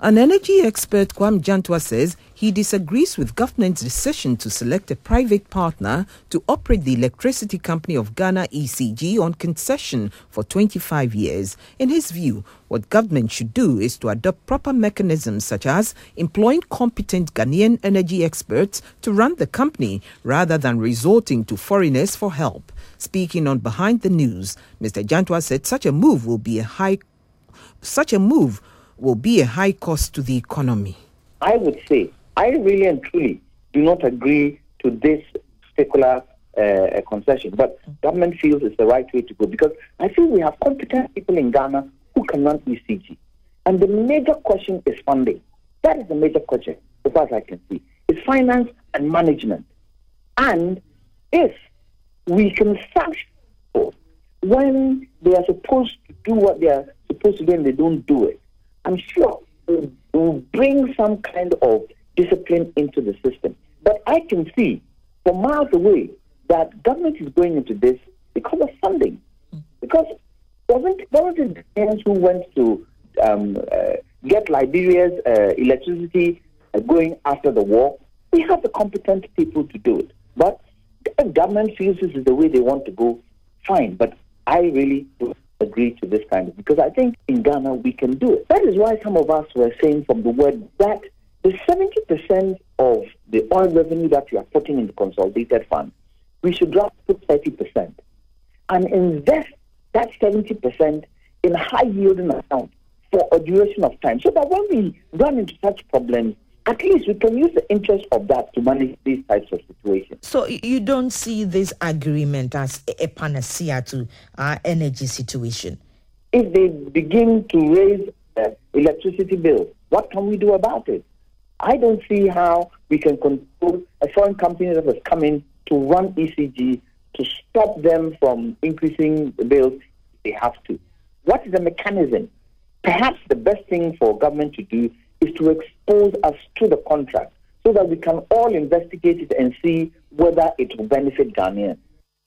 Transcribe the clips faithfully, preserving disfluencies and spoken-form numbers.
An energy expert, Kwam Jantwa, says he disagrees with government's decision to select a private partner to operate the Electricity Company of Ghana, E C G, on concession for twenty-five years. In his view, what government should do is to adopt proper mechanisms such as employing competent Ghanaian energy experts to run the company rather than resorting to foreigners for help. Speaking on Behind the News, Mister Jantwa said such a move will be a high such a move will be a high cost to the economy. I would say I really and truly do not agree to this particular uh, concession, but government feels it's the right way to go because I feel we have competent people in Ghana who can run E C G. And the major question is funding. That is the major question, as far as I can see. It's finance and management. And if we can sanction people when they are supposed to do what they are supposed to do and they don't do it, I'm sure it will bring some kind of discipline into the system. But I can see from miles away that government is going into this because of funding. Because wasn't wasn't the Ghanaians who went to um, uh, get Liberia's uh, electricity uh, going after the war? We have the competent people to do it. But if government feels this is the way they want to go, fine. But I really don't agree to this kind of, because I think in Ghana we can do it. That is why some of us were saying from the word that the seventy percent of the oil revenue that we are putting in the consolidated fund, we should drop to thirty percent and invest that seventy percent in high yielding account for a duration of time, so that when we run into such problems, at least we can use the interest of that to manage these types of situations. So you don't see this agreement as a panacea to our energy situation? If they begin to raise uh, electricity bills, what can we do about it? I don't see how we can control a foreign company that has come in to run E C G to stop them from increasing the bills if they have to. What is the mechanism? Perhaps the best thing for government to do is to expose us to the contract so that we can all investigate it and see whether it will benefit Ghanaians.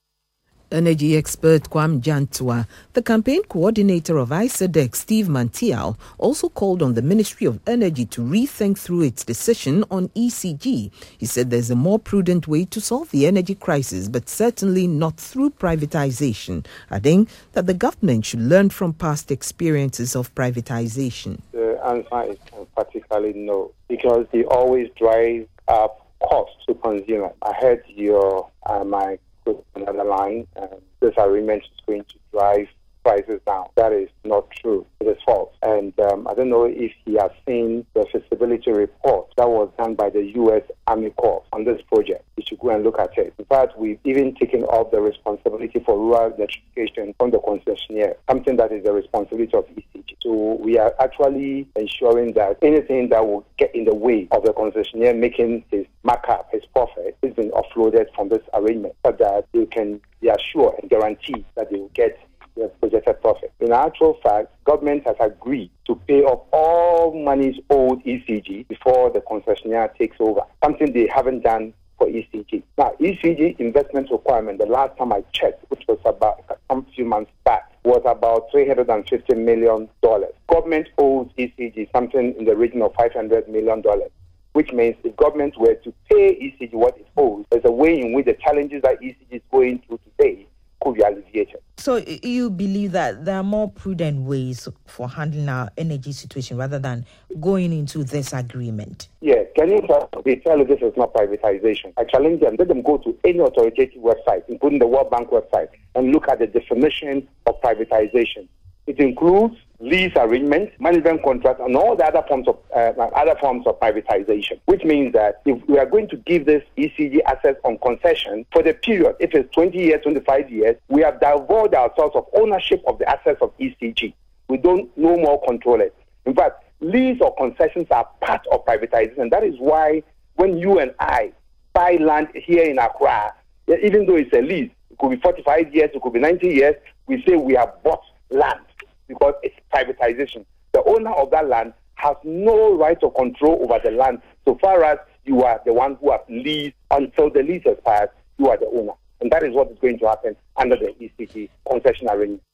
Energy expert Kwam Jantwa, the campaign coordinator of I S E D E C, Steve Mantial, also called on the Ministry of Energy to rethink through its decision on E C G. He said there's a more prudent way to solve the energy crisis, but certainly not through privatization, adding that the government should learn from past experiences of privatization. The answer is emphatically no, because they always drive up costs to consumers. I heard your uh, my another line, um, this agreement is going to drive prices down. That is not true. It is false. And um, I don't know if he has seen the feasibility report that was done by the U S Army Corps on this project. You should go and look at it. In fact, we've even taken off the responsibility for rural electrification from the concessionaire, something that is the responsibility of E C G. So we are actually ensuring that anything that will get in the way of the concessionaire making his markup, his profit, is being offloaded from this arrangement so that they can be assured and guarantee that they will get the projected profit. In actual fact, government has agreed to pay off all monies owed E C G before the concessionaire takes over, something they haven't done for E C G. Now, E C G investment requirement, the last time I checked, which was about some few months back, was about three hundred fifty million dollars. Government owes E C G something in the region of five hundred million dollars, which means if government were to pay E C G what it owes, there's a way in which the challenges that E C G is going through today could be alleviated. So you believe that there are more prudent ways for handling our energy situation rather than going into this agreement? Yes. Can you tell, they tell you this is not privatization? I challenge them. Let them go to any authoritative website, including the World Bank website, and look at the definition of privatization. It includes lease arrangements, management contracts, and all the other forms of uh, other forms of privatization. Which means that if we are going to give this E C G assets on concession for the period, if it's twenty years, twenty-five years, we have divulged ourselves of ownership of the assets of E C G. We don't no more control it. In fact, lease or concessions are part of privatization. That is why when you and I buy land here in Accra, even though it's a lease, it could be forty-five years, it could be ninety years, we say we have bought land, because it's privatization. The owner of that land has no right or control over the land so far as you are the one who has leased. Until the lease expires, you are the owner. And that is what is going to happen under the E C G concession arrangement.